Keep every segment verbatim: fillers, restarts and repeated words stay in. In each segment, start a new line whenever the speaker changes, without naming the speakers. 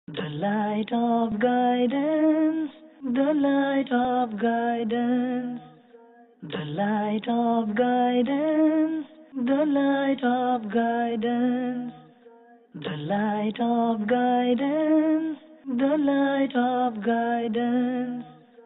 The light of guidance, the light of guidance, the light of guidance, the light of guidance, the light of guidance, the light of guidance,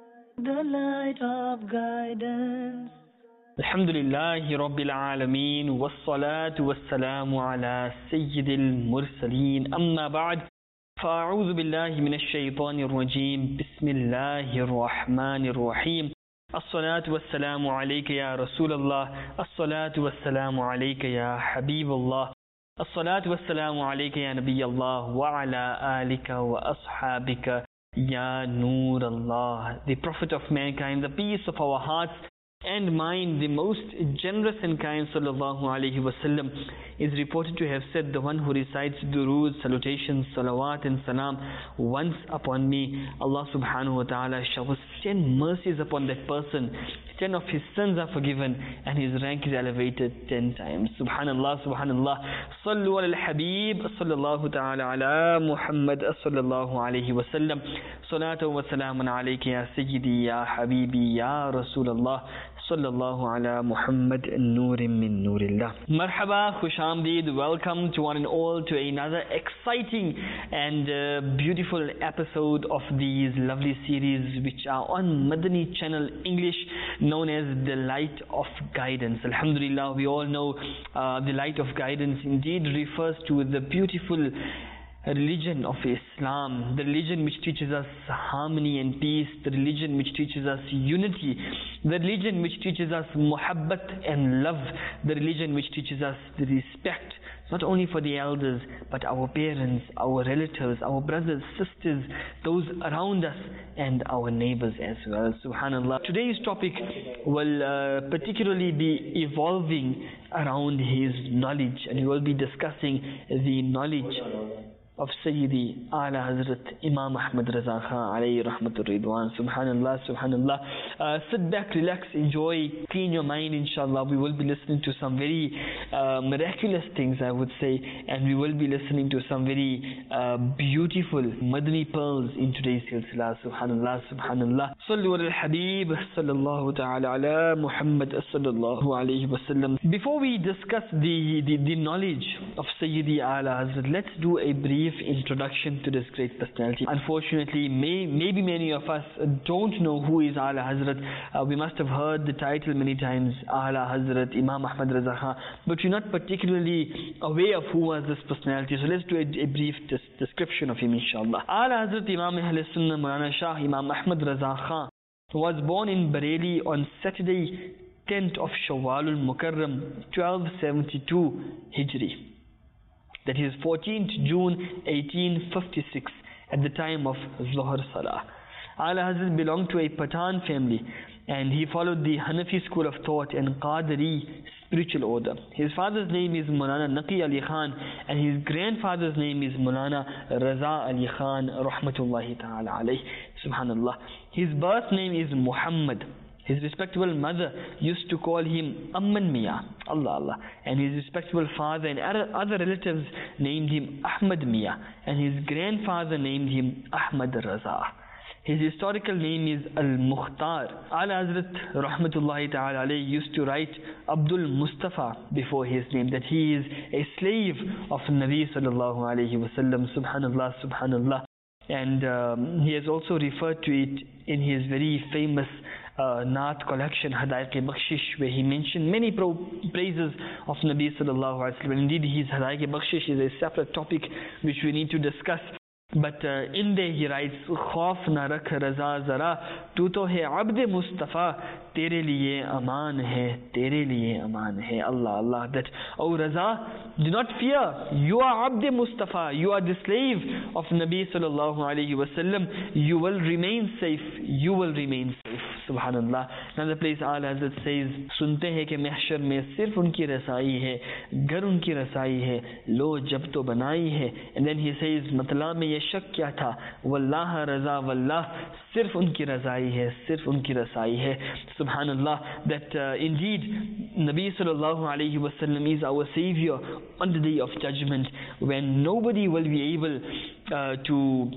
the light of guidance. Alhamdulillahi Rabbil Alameen, wassalatu wassalamu ala Sayyidil Mursaleen, amma ba'd. فأعوذ بالله من الشيطان الرجيم بسم الله الرحمن الرحيم الصلاة والسلام عليك يا رسول الله الصلاة والسلام عليك يا حبيب الله الصلاة والسلام عليك يا نبي الله وعلى آلك وأصحابك يا نور الله. The Prophet of mankind, the peace of our hearts and mind, the most generous and kind sallallahu alaihi wasallam, is reported to have said, the one who recites durood, salutations, salawat and salam once upon me, Allah subhanahu wa ta'ala showers ten mercies upon that person, ten of his sins are forgiven and his rank is elevated ten times. Subhanallah, subhanallah. Sallu ala al-habib sallallahu ta'ala ala Muhammad sallallahu alaihi wasallam. Salatu wa salamun alayka ya sayyidi ya habibi ya Rasulullah sallallahu ala Muhammad Nurim min Nurillah. Marhaba, Khush Amdeed, welcome to one and all to another exciting and uh, beautiful episode of these lovely series which are on Madani Channel English, known as The Light of Guidance. Alhamdulillah, we all know uh, the light of guidance indeed refers to the beautiful religion of Islam, the religion which teaches us harmony and peace, the religion which teaches us unity, the religion which teaches us muhabbat and love, the religion which teaches us the respect not only for the elders but our parents, our relatives, our brothers, sisters, those around us and our neighbors as well. Subhanallah. Today's topic will uh, particularly be evolving around his knowledge, and we will be discussing the knowledge of Sayyidi Ala Hazrat Imam Ahmad Raza Khan alayhi rahmatur ridwan. Subhanallah, subhanallah. Uh, sit back, relax, enjoy, clean your mind, inshallah. We will be listening to some very uh, miraculous things, I would say, and we will be listening to some very uh, beautiful Madani pearls in today's silsila. Subhanallah, subhanallah. Sallu ala al-habib sallallahu ta'ala ala Muhammad sallallahu alayhi wasallam. Before we discuss the, the, the knowledge of Sayyidi Ala Hazrat, let's do a brief introduction to this great personality. Unfortunately, may, maybe many of us don't know who is Ala Hazrat. Uh, we must have heard the title many times, Ala Hazrat Imam Ahmad Raza Khan, but we're not particularly aware of who was this personality. So let's do a, a brief des description of him, inshallah. Ala Hazrat Imam Ahl Sunnah Maulana Shah Imam Ahmad Raza Khan was born in Bareilly on Saturday tenth of Shawwal al-Mukarram twelve seventy-two Hijri. That is fourteenth June eighteen fifty-six, at the time of Zuhr Salah. Ala Hazrat belonged to a Pathan family and he followed the Hanafi school of thought and Qadri spiritual order. His father's name is Maulana Naqi Ali Khan and his grandfather's name is Maulana Raza Ali Khan rahmatullahi ta'ala alayh. Subhanallah. His birth name is Muhammad. His respectable mother used to call him Amman Mia, Allah Allah, and his respectable father and other relatives named him Ahmad Mia, and his grandfather named him Ahmad Raza. His historical name is Al-Mukhtar. Ala Hazrat rahmatullahi ta'ala alayhi used to write Abdul Mustafa before his name, that he is a slave of Nabi sallallahu alayhi wasallam. Subhanallah, subhanallah. And um, he has also referred to it in his very famous Uh, Naat collection, Hadaiq-e-Bakhshish, where he mentioned many pro praises of Nabi sallallahu alaihi wasallam. Indeed, his Hadaiq-e-Bakhshish is a separate topic which we need to discuss. But uh, in there he writes, Khauf na rakh raza zara, tu to hai abd Mustafa, tere liye aman hai, tere liye aman hai. Allah, Allah. That, oh Raza, do not fear, you are abd Mustafa, you are the slave of Nabi sallallahu alaihi wasallam, you will remain safe, you will remain safe.
Subhanallah. Another place A'la Hazrat says, सुनते हैं कि महशर में सिर्फ उनकी रसाई है, घर उनकी रसाई है, लो जब तो बनाई है. And then he says, मतला में ये शक क्या था, वल्लाह रज़ा वल्लाह, सिर्फ उनकी रज़ाई है, सिर्फ उनकी रसाई है. Subhanallah, that uh, indeed Nabi sallallahu alayhi wa sallam is our savior on the day of judgment, when nobody will be able uh, to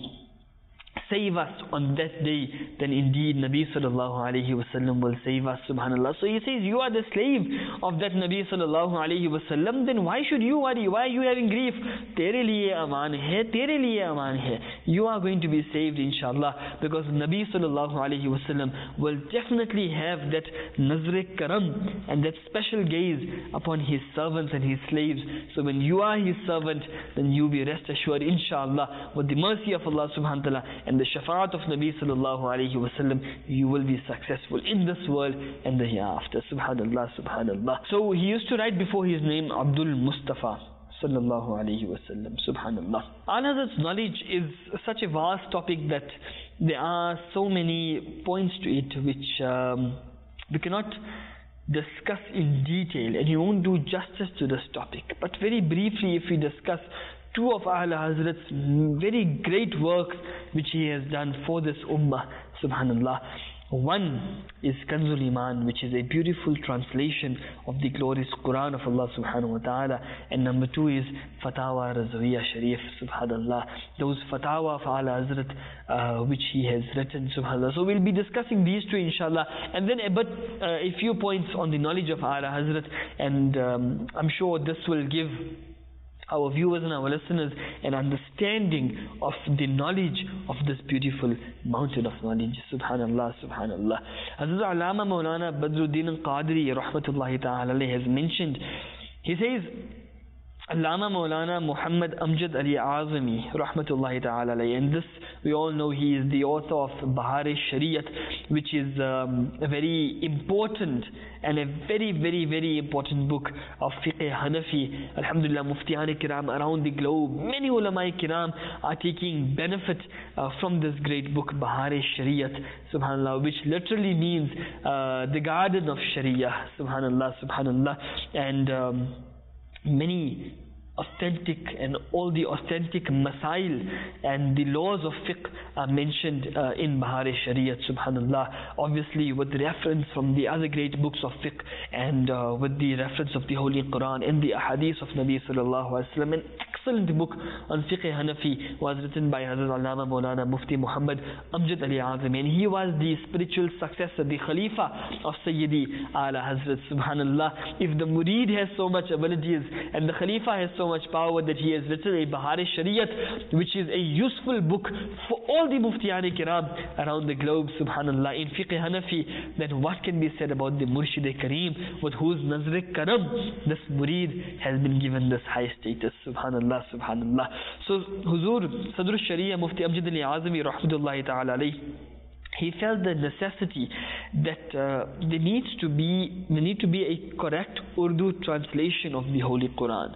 save us on that day. Then indeed Nabi sallallahu alayhi wa sallam will save us. Subhanallah. So he says, you are the slave of that Nabi sallallahu alayhi wa sallam, then why should you worry, why are you having grief? Tere liye aman hai, tere liye aman hai. You are going to be saved inshallah, because Nabi sallallahu alayhi wa sallam will definitely have that nazr karam and that special gaze upon his servants and his slaves. So when you are his servant, then you be rest assured inshallah, with the mercy of Allah subhanahu wa ta'ala and the shafa'at of Nabi sallallahu alayhi wa sallam, you will be successful in this world and the hereafter. Subhanallah, subhanallah. So he used to write before his name Abdul Mustafa sallallahu alayhi wa sallam. Subhanallah. Al-Hazrat's knowledge is such a vast topic that there are so many points to it which um, we cannot discuss in detail, and he won't do justice to this topic. But very briefly, if we discuss two of A'la Hazrat's very great works which he has done for this ummah, subhanallah. One is Kanzul Iman, which is a beautiful translation of the glorious Quran of Allah subhanahu wa ta'ala, and number two is Fatawa Razawiyya Sharif, subhanallah. Those Fatawa of A'la Hazrat uh, which he has written, subhanallah. So we'll be discussing these two inshallah, and then a, but, uh, a few points on the knowledge of A'la Hazrat, and um, I'm sure this will give our viewers and our listeners an understanding of the knowledge of this beautiful mountain of knowledge. Subhanallah, subhanallah. Hazrat Allama Maulana Badruddin al-Qadri rahmatullahi ta'ala has mentioned, he says, Allama Maulana Muhammad Amjad Ali Azami rahmatullahi ta'ala, and this we all know, he is the author of Bahar-e-Shariat, which is um, a very important and a very very very important book of Fiqh Hanafi. Alhamdulillah, Muftiyan Kiram around the globe, many ulama kiram are taking benefit uh, from this great book Bahar-e-Shariat, subhanallah, which literally means uh, the garden of Sharia. Subhanallah, subhanallah. And um, many authentic and all the authentic masail and the laws of fiqh are mentioned uh, in Bahar-e-Shariat, subhanallah, obviously with reference from the other great books of fiqh, and uh, with the reference of the Holy Quran and the ahadith of Nabi sallallahu alaihi wasallam. An excellent book on Fiqh Hanafi was written by Hazrat Allama Maulana Mufti Muhammad Amjad Ali Azami, and he was the spiritual successor, the Khalifa of Sayyidi A'la Hazrat, subhanallah. If the Murid has so much abilities and the Khalifa has so much power that he has written a Bahar-e-Shariat, which is a useful book for all the Muftiyan Kiram around the globe, subhanallah, in Fiqh Hanafi, then what can be said about the Murshid-e-Kareem, with whose Nazr Karam this Murid has been given this high status, subhanallah, subhanallah. So Huzur Sadr al-Sharia Mufti Amjad Ali Azami rahmatullahi ta'ala alayhi, he felt the necessity that uh, there needs to be there need to be a correct Urdu translation of the Holy Quran.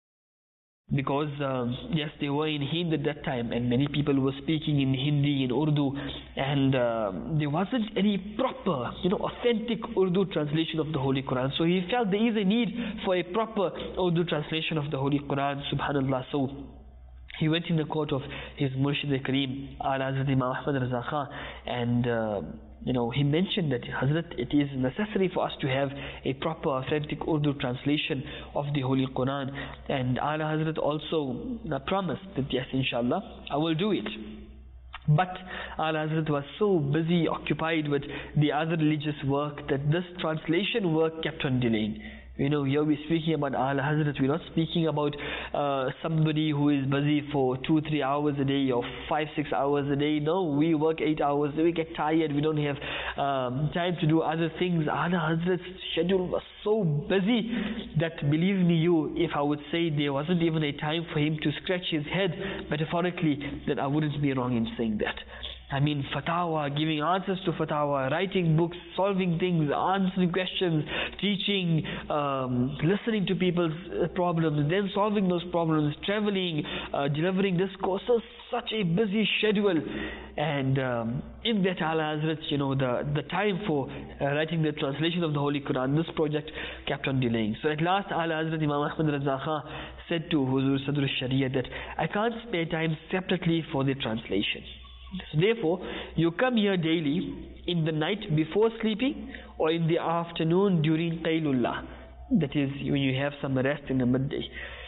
Because um, yes, they were in Hind at that time, and many people were speaking in Hindi, in Urdu, and uh, there wasn't any proper, you know, authentic Urdu translation of the Holy Quran. So he felt there is a need for a proper Urdu translation of the Holy Quran, subhanallah. So he went in the court of his Murshid-e-Kareem, A'la Hazrat Imam Ahmad Raza Khan, and uh, you know, he mentioned that, Hazrat, it is necessary for us to have a proper authentic Urdu translation of the Holy Quran. And A'la Hazrat also uh, promised that yes, inshallah, I will do it. But A'la Hazrat was so busy, occupied with the other religious work, that this translation work kept on delaying. You know, here we're speaking about A'la Hazrat, we're not speaking about uh, somebody who is busy for two, three hours a day or five, six hours a day. No, we work eight hours, we get tired, we don't have um, time to do other things. A'la Hazrat's schedule was so busy that, believe me you, if I would say there wasn't even a time for him to scratch his head, metaphorically, then I wouldn't be wrong in saying that. I mean, fatwa, giving answers to fatwa, writing books, solving things, answering questions, teaching, um, listening to people's uh, problems, then solving those problems, traveling, uh, delivering discourses, such a busy schedule. And um, in that, Ala Hazrat, you know, the, the time for uh, writing the translation of the Holy Quran, this project kept on delaying. So at last, Ala Hazrat Imam Ahmad Raza Khan said to Huzur Sadr al-Sharia that I can't spare time separately for the translation. So therefore, you come here daily in the night before sleeping or in the afternoon during Qaylullah. That is when you have some rest in the midday.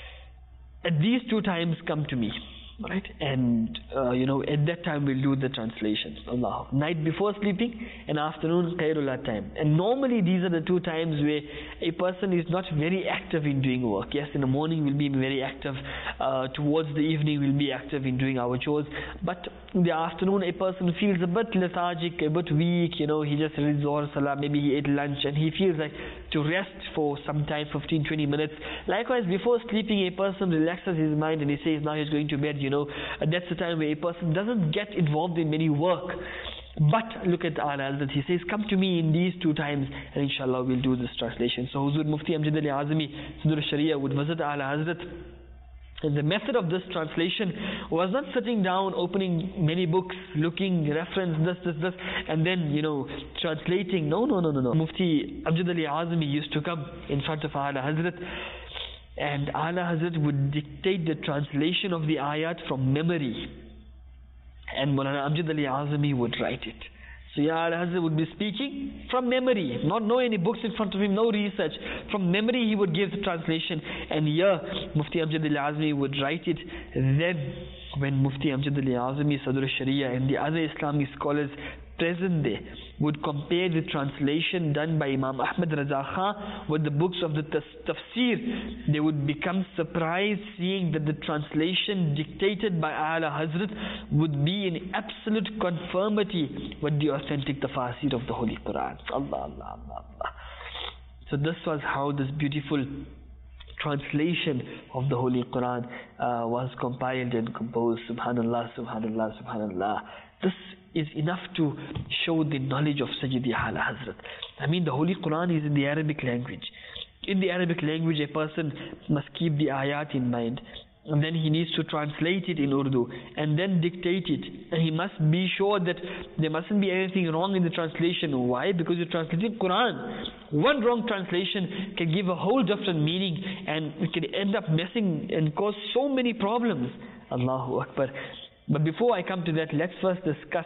At these two times come to me. Right, and uh, you know, at that time we'll do the translations. Allah. Night before sleeping and afternoon Qaylullah time. And normally these are the two times where a person is not very active in doing work. Yes, in the morning we'll be very active, uh, towards the evening we'll be active in doing our chores, but in the afternoon a person feels a bit lethargic, a bit weak, you know, he just reads Zohar Salah, maybe he ate lunch and he feels like to rest for some time, fifteen to twenty minutes. Likewise, before sleeping a person relaxes his mind and he says now he's going to bed. You know, that's the time where a person doesn't get involved in many work. But look at Ala Hazrat, he says, come to me in these two times and inshallah we'll do this translation. So Huzur Mufti Amjad Ali Azmi Sadr al-Sharia would visit Ala Hazrat. And the method of this translation was not sitting down, opening many books, looking, reference, this, this, this, and then, you know, translating. No, no, no, no, no. Mufti Amjad Ali Azmi used to come in front of Ala Hazrat, and Ala Hazrat would dictate the translation of the ayat from memory, and Maulana Amjad Ali Azmi would write it. So Ya Ala Hazrat would be speaking from memory, not know any books in front of him, no research. From memory he would give the translation, and here Mufti Amjad Ali Azmi would write it. Then when Mufti Amjad Ali Azmi, Sadr al-Sharia and the other Islamic scholars present there would compare the translation done by Imam Ahmad Raza Khan with the books of the tafsir, they would become surprised seeing that the translation dictated by Ala Hazrat would be in absolute conformity with the authentic tafsir of the Holy Quran. Allah, Allah, Allah, Allah. So this was how this beautiful translation of the Holy Quran uh, was compiled and composed. Subhanallah, Subhanallah, Subhanallah. This is enough to show the knowledge of Sayyidi Ala Hazrat. I mean, the Holy Quran is in the Arabic language. In the Arabic language, a person must keep the ayat in mind, and then he needs to translate it in Urdu and then dictate it, and he must be sure that there mustn't be anything wrong in the translation. Why? Because you're translating Quran. One wrong translation can give a whole different meaning, and it can end up messing and cause so many problems. Allahu Akbar. But before I come to that, let's first discuss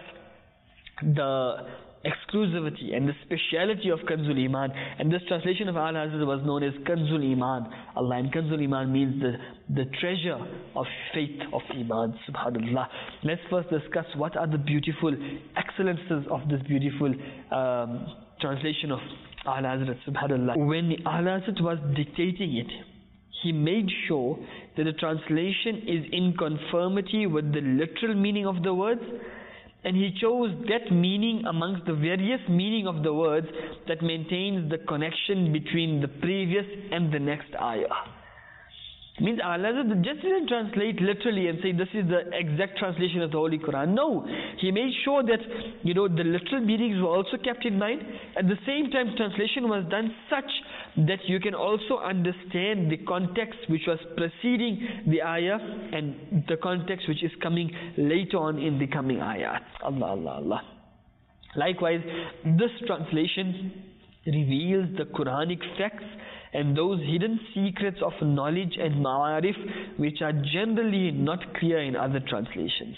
the exclusivity and the speciality of Kanzul Iman. And this translation of Ala Hazrat was known as Kanzul Iman. Allah, and Kanzul Iman means the, the treasure of faith of Iman. Subhanallah. Let's first discuss what are the beautiful excellences of this beautiful um, translation of Ala Hazrat. Subhanallah. When Ala Hazrat was dictating it, he made sure that the translation is in conformity with the literal meaning of the words, and he chose that meaning amongst the various meaning of the words that maintains the connection between the previous and the next ayah. Means Ala Hazrat just didn't translate literally and say this is the exact translation of the Holy Quran. No, he made sure that, you know, the literal meanings were also kept in mind. At the same time, translation was done such that you can also understand the context which was preceding the ayah and the context which is coming later on in the coming ayat. Allah, Allah, Allah. Likewise, this translation reveals the Quranic facts and those hidden secrets of knowledge and ma'arif which are generally not clear in other translations.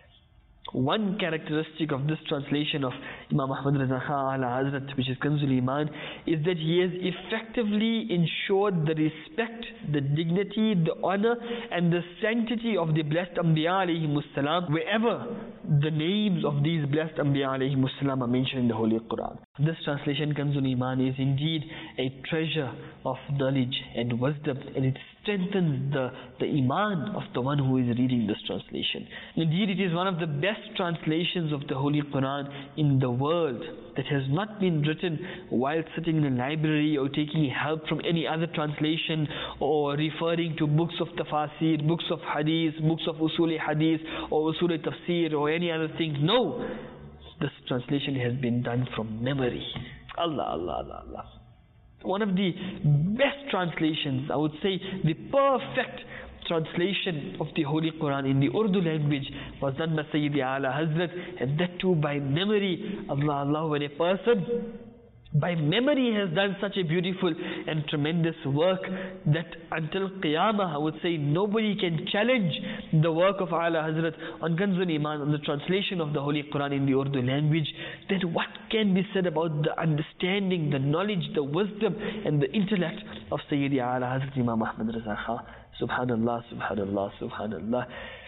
One characteristic of this translation of Imam Ahmad Raza Khan Ala Hazrat, which is Kanzul Iman, is that he has effectively ensured the respect, the dignity, the honor and the sanctity of the blessed Anbiya alayhimus salam wherever the names of these blessed Anbiya alayhimus salam are mentioned in the Holy Quran. This translation, Kanzul Iman, is indeed a treasure of knowledge and wisdom, and it strengthens the, the Iman of the one who is reading this translation. Indeed, it is one of the best translations of the Holy Quran in the world that has not been written while sitting in a library or taking help from any other translation or referring to books of tafasir, books of hadith, books of usul hadith or usul tafsir or any other things. No! This translation has been done from memory. Allah, Allah, Allah, Allah. One of the best translations, I would say the perfect translation of the Holy Quran in the Urdu language was done by Sayyidi Ala Hazrat, and that too by memory. Allah, Allah, when a person by memory has done such a beautiful and tremendous work that until Qiyamah, I would say, nobody can challenge the work of Ala Hazrat on Kanzul Iman, on the translation of the Holy Quran in the Urdu language, then what can be said about the understanding, the knowledge, the wisdom and the intellect of Sayyidi Ala Hazrat Imam Ahmad Raza Khan? Subhanallah, Subhanallah, Subhanallah.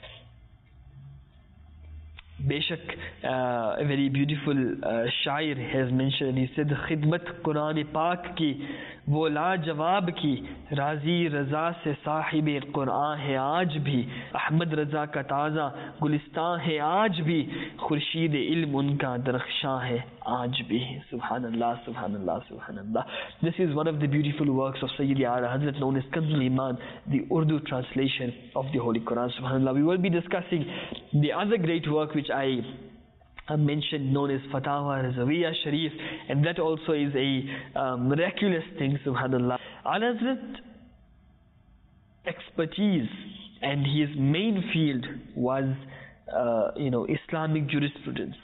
Beshak, uh, a very beautiful uh, shair has mentioned, he said, Khidmat Quran Pak ki, wo la jawab ki, Razi Raza se sahib Quran hai aaj bhi, Ahmad Raza ka taza Gulistan hai aaj bhi, Khurshid ilm unka darakhshan hai aaj bhi. Subhanallah, Subhanallah, Subhanallah. This is one of the beautiful works of Sayyidi Ala Hazrat, known as Kanzul Iman, the Urdu translation of the Holy Quran. Subhanallah. We will be discussing the other great work which I uh, mentioned, known as Fatawa Razawiya Sharif, and that also is a um, miraculous thing. Subhanallah. Ala Hazrat expertise and his main field was uh, you know Islamic jurisprudence,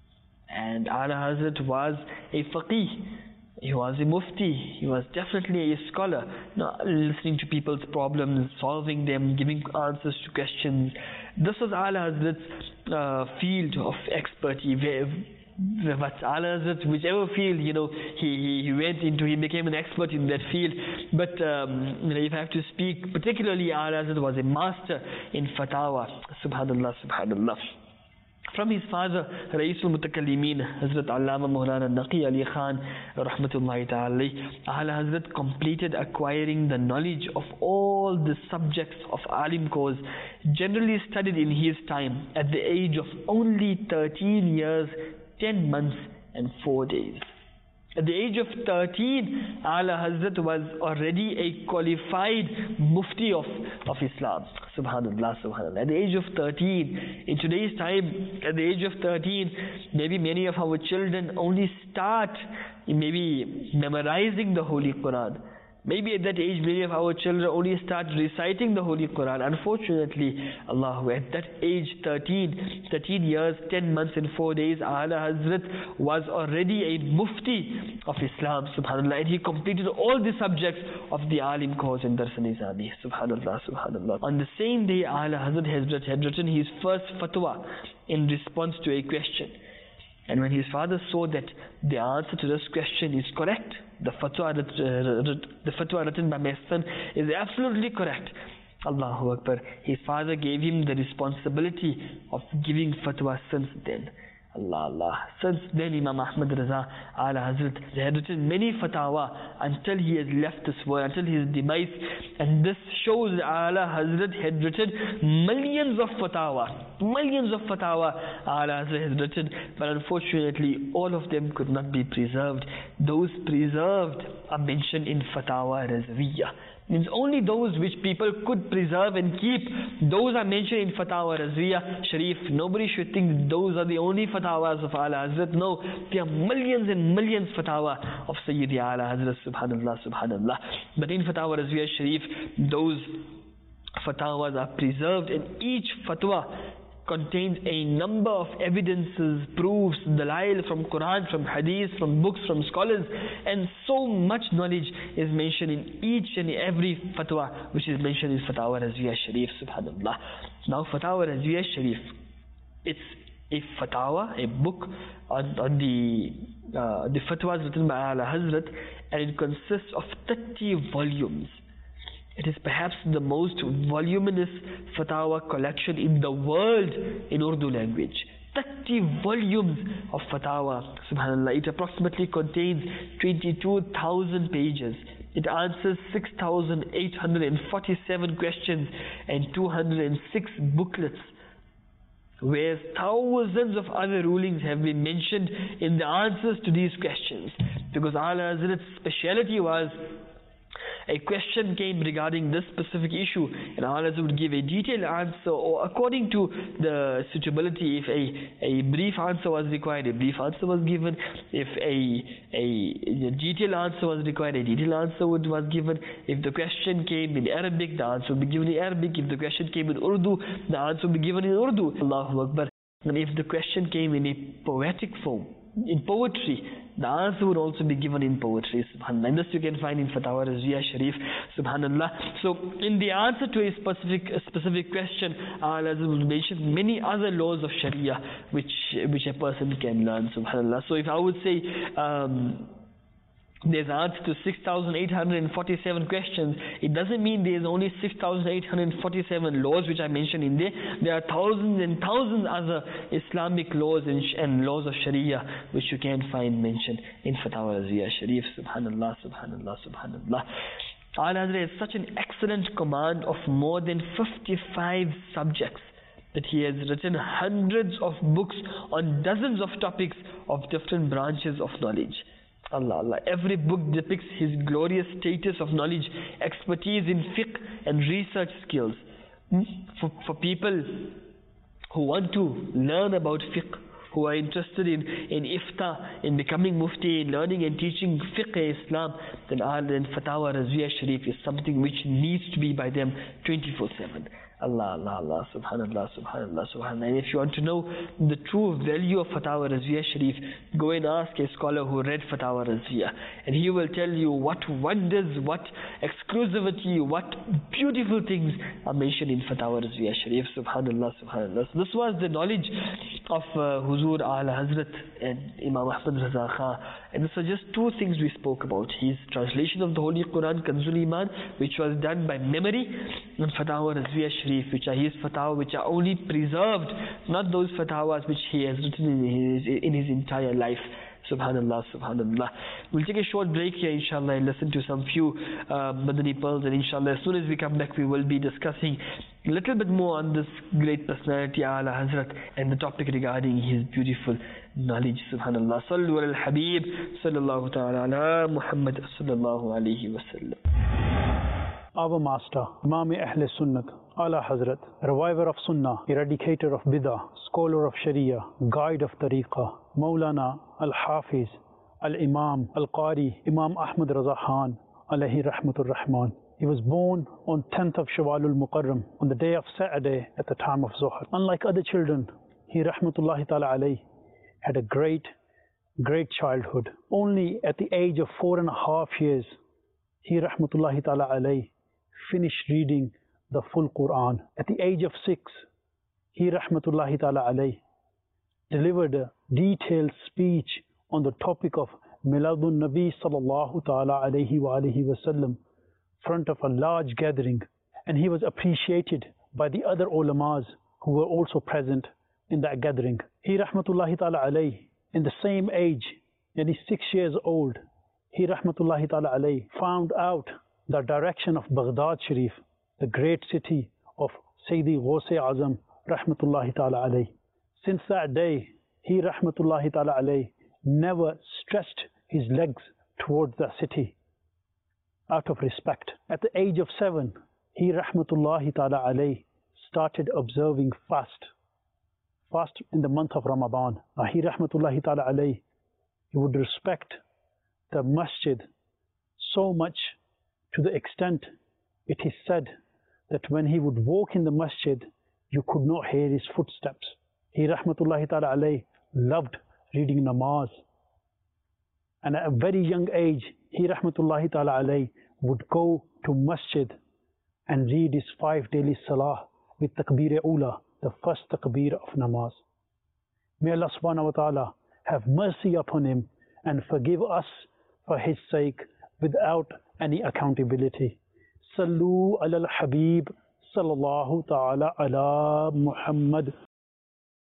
and Ala Hazrat was a faqih. He was a mufti. He was definitely a scholar. Now, listening to people's problems, solving them, giving answers to questions. This was Ala Hazrat's uh, field of expertise. What Ala Hazrat, whichever field, you know, he, he, he went into, he became an expert in that field. But um, you know, if I have to speak, particularly Ala Hazrat was a master in fatwa. Subhanallah, Subhanallah. From his father, Raisul Mutakallimin, Hazrat Allama Maulana Naqi Ali Khan, Rahmatullahi Ta'ala, Ala Hazrat completed acquiring the knowledge of all the subjects of Alim course, generally studied in his time, at the age of only thirteen years, ten months and four days. At the age of thirteen, Ala Hazrat was already a qualified mufti of, of Islam. Subhanallah, Subhanallah. At the age of thirteen, in today's time, at the age of thirteen, maybe many of our children only start maybe memorizing the Holy Quran. Maybe at that age, many of our children only start reciting the Holy Quran. Unfortunately, Allah, at that age, thirteen, thirteen years, ten months and four days, Ala Hazrat was already a mufti of Islam, subhanallah, and he completed all the subjects of the Alim course in Darsan-e-Nizami, subhanallah, subhanallah. On the same day, Ala Hazrat had written his first fatwa in response to a question. And when his father saw that the answer to this question is correct, the fatwa, the fatwa written by my son is absolutely correct, Allahu Akbar, his father gave him the responsibility of giving fatwa since then. Allah, Allah. Since then, Imam Ahmad Raza Ala Hazrat had written many fatwa until he has left this world, until his demise. And this shows Ala Hazrat had written millions of fatwa, millions of fatwa Ala Hazrat has written, but unfortunately all of them could not be preserved. Those preserved are mentioned in Fatawa Razawiyya. Means only those which people could preserve and keep, those are mentioned in Fatawa Razawiyya Sharif. Nobody should think those are the only fatawas of Ala Hazrat. No, there are millions and millions fatwa of Sayyidi Ala Hazrat, subhanallah, subhanallah. But in Fatawa Razawiyya Sharif, those fatwas are preserved, and each fatwa contains a number of evidences, proofs, dalail from Quran, from Hadith, from books, from scholars, and so much knowledge is mentioned in each and every fatwa which is mentioned in Fatawa Razawiyya Sharif, subhanallah. Now Fatawa Razawiyya Sharif, it's a fatwa, a book on, on the, uh, the fatwas written by Ala Hazrat, and it consists of thirty volumes. It is perhaps the most voluminous fatwa collection in the world in Urdu language. thirty volumes of fatwa, subhanallah. It approximately contains twenty-two thousand pages. It answers six thousand eight hundred forty-seven questions and two hundred six booklets, whereas thousands of other rulings have been mentioned in the answers to these questions. Because A'la Hazrat's speciality was, a question came regarding this specific issue, and A'la Hazrat would give a detailed answer, or according to the suitability. If a, a brief answer was required, a brief answer was given. If a, a, a detailed answer was required, a detailed answer would, was given. If the question came in Arabic, the answer would be given in Arabic. If the question came in Urdu, the answer would be given in Urdu. Allahu Akbar. And if the question came in a poetic form, in poetry, the answer would also be given in poetry, subhanallah. And this you can find in Fatawa Razviya Sharif, subhanallah. So in the answer to a specific a specific question, A'la Hazrat will mention many other laws of Sharia which which a person can learn, subhanallah. So if I would say um, there's answer to six thousand eight hundred forty-seven questions, it doesn't mean there's only six thousand eight hundred forty-seven laws which I mentioned in there. There are thousands and thousands other Islamic laws and, and laws of Sharia which you can find mentioned in Fatawa Razviya Sharif, subhanallah, subhanallah, subhanallah. A'la Hazrat has such an excellent command of more than fifty-five subjects that he has written hundreds of books on dozens of topics of different branches of knowledge. Allah, Allah. Every book depicts his glorious status of knowledge, expertise in fiqh and research skills. For, for people who want to learn about fiqh, who are interested in, in ifta, in becoming mufti, in learning and teaching fiqh Islam, then then Fatawa Razviya Sharif is something which needs to be by them twenty-four seven. Allah, Allah, Allah, subhanallah, subhanallah, subhanallah. And if you want to know the true value of Fatawa Razviya Sharif, go and ask a scholar who read Fatawa Razviya, and he will tell you what wonders, what exclusivity, what beautiful things are mentioned in Fatawa Razviya Sharif, subhanallah, subhanallah. So this was the knowledge of uh, Huzur A'la Hazrat and Imam Ahmad Raza Khan. And these are just two things we spoke about: his translation of the Holy Quran, Kanzul Iman, which was done by memory, and Fatawa Razviya Sharif, which are his fatwa, which are only preserved, not those fatwas which he has written in his, in his entire life. Subhanallah, subhanallah. We'll take a short break here, inshallah, and listen to some few uh, Madani pearls, and inshallah, as soon as we come back, we will be discussing a little bit more on this great personality, A'la Hazrat, and the topic regarding his beautiful knowledge. Subhanallah. Sallu ala al-Habib, sallallahu ta'ala ala Muhammad, sallallahu alayhi wa sallam.
Our Master, Imam Ahl Sunnat, A'la Hazrat, reviver of Sunnah, eradicator of Bid'ah, scholar of Sharia, guide of Tariqah, Maulana Al-Hafiz, Al-Imam, Al-Qari, Imam Ahmad Raza Khan, alayhi rahmatur rahman. He was born on tenth of Shawwalul Muqarram, on the day of Saturday at the time of Zuhr. Unlike other children, he rahmatullahi ta'ala alayhi had a great, great childhood. Only at the age of four and a half years, he rahmatullahi ta'ala alayhi finished reading the full Quran. At the age of six, he rahmatullahi ta'ala alayhi delivered a detailed speech on the topic of Miladun Nabi sallallahu ta'ala alayhi wa alihi wa sallam, front of a large gathering, and he was appreciated by the other ulamas who were also present in that gathering. He rahmatullahi ta'ala alayhi, in the same age, and he's six years old, he rahmatullahi ta'ala alayhi found out the direction of Baghdad Sharif, the great city of Sayyidi Ghaus Azam rahmatullahi ta'ala alayhi. Since that day, he rahmatullahi ta'ala alayhi never stretched his legs towards that city out of respect. At the age of seven, he rahmatullahi ta'ala alayhi started observing fast. Fast in the month of Ramadan. Now he rahmatullahi ta'ala alayhi, he would respect the masjid so much, to the extent it is said that when he would walk in the masjid, you could not hear his footsteps. He rahmatullahi ta'ala alayhi loved reading namaz. And at a very young age, he rahmatullahi ta'ala alayhi would go to masjid and read his five daily salah with takbir-e-ula, the first takbir of namaz. May Allah subhanahu wa ta'ala have mercy upon him and forgive us for his sake without any accountability. Sallu ala al-Habib sallallahu ta'ala ala Muhammad.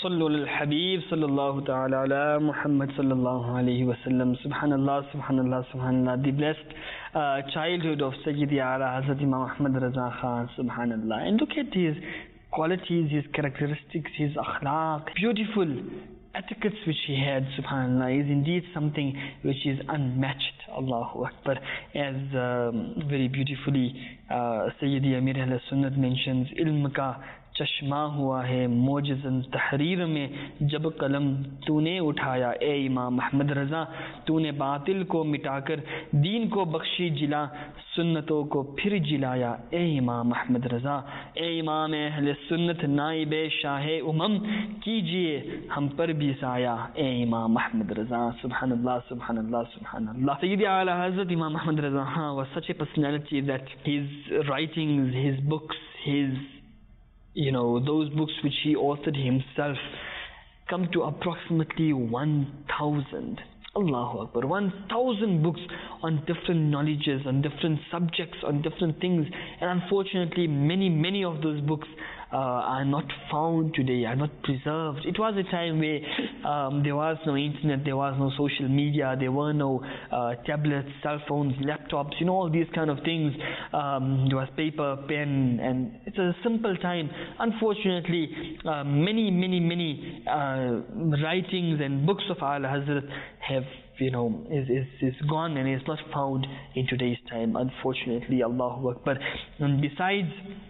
Sallu al Habib sallallahu ta'ala ala Muhammad sallallahu alayhi wa sallam. Subhanallah, subhanallah, subhanallah. The blessed uh, childhood of Sayyidi Ala Hazrat Imam Ahmad Raza Khan, subhanallah. And look at his qualities, his characteristics, his akhlaq, beautiful etiquettes which he had, subhanallah, is indeed something which is unmatched. Allahu Akbar. As um, very beautifully uh, Sayyidi Amir Ahl Sunnat mentions, ilm ka चश्मा हुआ है मोजज़न तहरीर में जब कलम तूने उठाया ए इमाम अहमद रज़ा तूने बातिल को मिटाकर दीन को बख्शी जिला सुन्नतों को फिर जिलाया ए इमाम अहमद रज़ा ए इमाम अहले सुन्नत नाइब शाह उमम कीजिए हम पर भी साया ए इमाम अहमद रज़ा सुब्हानल्लाह सुब्हानल्लाह सुब्हानल्लाह Sayyidi Ala Hazrat Imam Ahmad Raza Khan was such a personality that his writings, his books, his you know, those books which he authored himself come to approximately one thousand. Allahu Akbar. one thousand books on different knowledges, on different subjects, on different things. And unfortunately, many, many of those books uh, are not found today, are not preserved. It was a time where um, there was no internet, there was no social media, there were no uh, tablets, cell phones, laptops, you know, all these kind of things. Um, there was paper, pen, and it's a simple time. Unfortunately, uh, many, many, many uh, writings and books of Ala Hazrat have you know is, is is gone and is not found in today's time, unfortunately. Allahu Akbar. And besides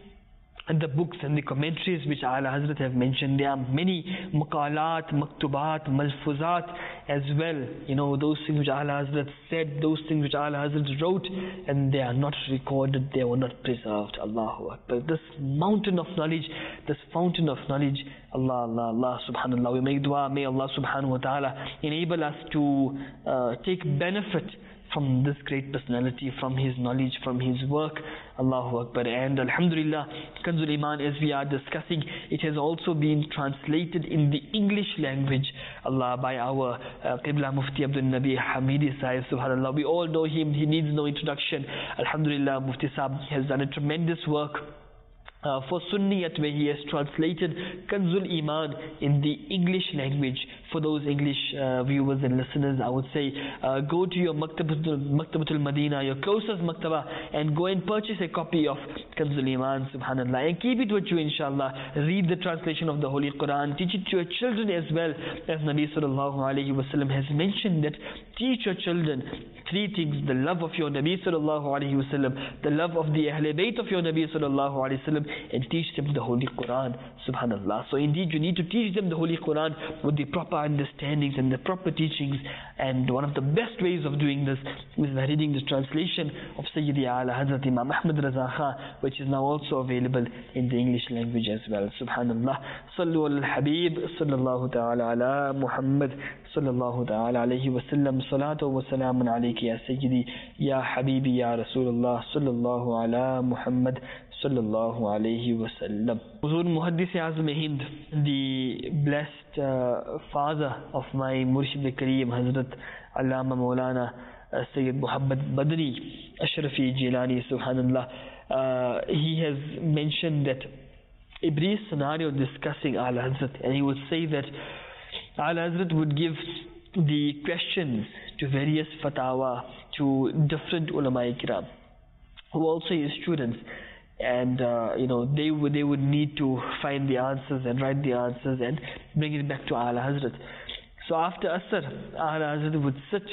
the books and the commentaries which Ala Hazrat have mentioned, there are many maqalat, maktubat, malfuzat as well, you know, those things which Ala Hazrat said, those things which Ala Hazrat wrote, and they are not recorded, they were not preserved. Allahu Akbar. This mountain of knowledge, this fountain of knowledge, Allah, Allah, Allah, subhanallah. We make dua, may Allah subhanahu wa ta'ala enable us to uh, take benefit from this great personality, from his knowledge, from his work. Allahu Akbar. And alhamdulillah, Kanzul Iman, as we are discussing, it has also been translated in the English language, Allah, by our uh, Qibla Mufti Abdul Nabi Hamidi Sahib, subhanallah. We all know him, he needs no introduction. Alhamdulillah, Mufti Sahib has done a tremendous work Uh, for Sunniyat, where he has translated Kanzul Iman in the English language. For those English uh, viewers and listeners, I would say uh, go to your Maktabatul, Maktabatul Madina, your closest Maktaba, and go and purchase a copy of Kanzul Iman, subhanallah, and keep it with you, inshallah. Read the translation of the Holy Quran, teach it to your children as well, as Nabi sallallahu alayhi wa sallam has mentioned that teach your children three things: the love of your Nabi sallallahu alayhi wa sallam, the love of the Ahle Bayt of your Nabi sallallahu alayhi wa sallam, and teach them the Holy Quran, subhanallah. So indeed you need to teach them the Holy Quran with the proper understandings and the proper teachings, and one of the best ways of doing this is by reading the translation of Sayyidi Ala Hazrat Imam Ahmad Raza Khan, which is now also available in the English language as well. Subhanallah. Sallu al Habib sallallahu ta'ala ala Muhammad sallallahu ta'ala alayhi wa sallam. Salatu wa salamun alayki ya Sayyidi ya Habibi ya Rasulullah sallallahu ala Muhammad sallallahu alayhi wa sallam. Huzur Muhaddis Azam Hind, the blessed uh, father of my Murshid Kareem, Hazrat Allama Maulana uh, Sayyid Muhammad Badri Ashrafi Jilani, subhanallah, uh, he has mentioned that a brief scenario discussing Ala Hazrat, and he would say that Ala Hazrat would give the questions to various fatawa to different ulama kiram, who also his students. And uh, you know they would they would need to find the answers and write the answers and bring it back to Ala Hazrat. So after Asr, Ala Hazrat would sit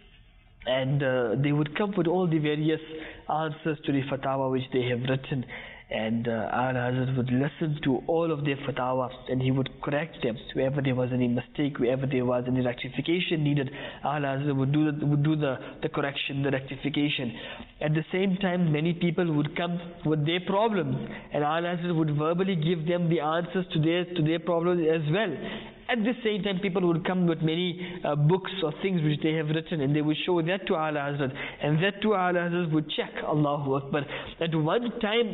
and uh, they would come with all the various answers to the fatawa which they have written, and uh, Ala Hazrat would listen to all of their fatawa and he would correct them wherever there was any mistake, wherever there was any rectification needed. Ala Hazrat would do the, would do the, the correction, the rectification. At the same time, many people would come with their problems, and Ala Hazrat would verbally give them the answers to their to their problems as well. At the same time, people would come with many uh, books or things which they have written, and they would show that to Ala Hazrat, and that to Ala Hazrat would check. Allahu Akbar. At one time,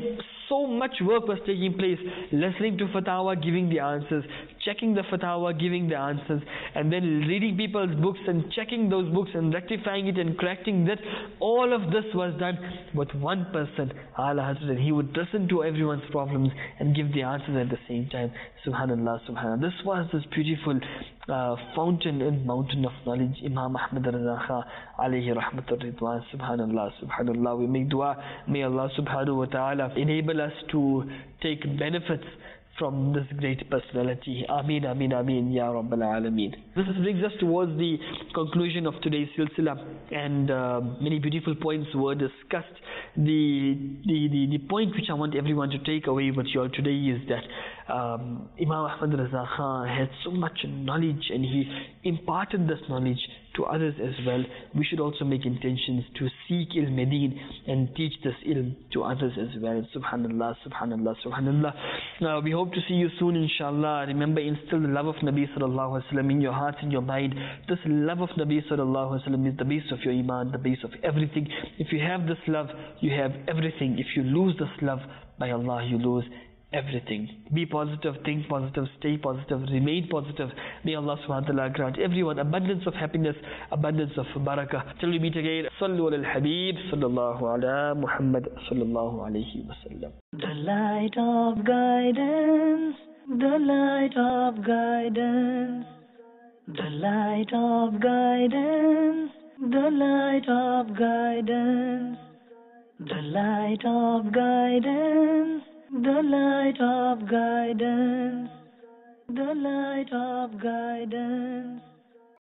so much work was taking place, listening to fatwa, giving the answers, checking the fatwa, giving the answers, and then reading people's books and checking those books and rectifying it and correcting that. All of this was done with one person, Ala Hazrat, and he would listen to everyone's problems and give the answers at the same time. Subhanallah, subhanallah. This was this beautiful uh, fountain and mountain of knowledge, Imam Ahmad Raza Khan alayhi rahmatur ridwan. Subhanallah, subhanallah. We make dua, may Allah subhanahu wa ta'ala enable us to take benefits from this great personality. Ameen, Ameen, Ameen, Ya Rabbal Alameen. This brings us towards the conclusion of today's silsila, and uh, many beautiful points were discussed. The, the, the, the point which I want everyone to take away with you all today is that um, Imam Ahmad Raza Khan had so much knowledge, and he imparted this knowledge to others as well. We should also make intentions to seek ilm deen and teach this ilm to others as well. Subhanallah, subhanallah, subhanallah. Now we hope to see you soon, inshallah. Remember, instill the love of Nabi sallallahu alaihi wasallam in your hearts and your mind. This love of Nabi sallallahu alaihi wasallam is the base of your iman, the base of everything. If you have this love, you have everything. If you lose this love, by Allah, you lose everything. Be positive, think positive, stay positive, remain positive. May Allah subhanahu wa ta'ala grant everyone abundance of happiness, abundance of barakah. Till we meet again, Sallu ala al-Habib, sallallahu ala Muhammad, sallallahu alayhi wa sallam.
The light of guidance, the light of guidance, the light of guidance, the light of guidance, the light of guidance, the light of guidance, the light of guidance.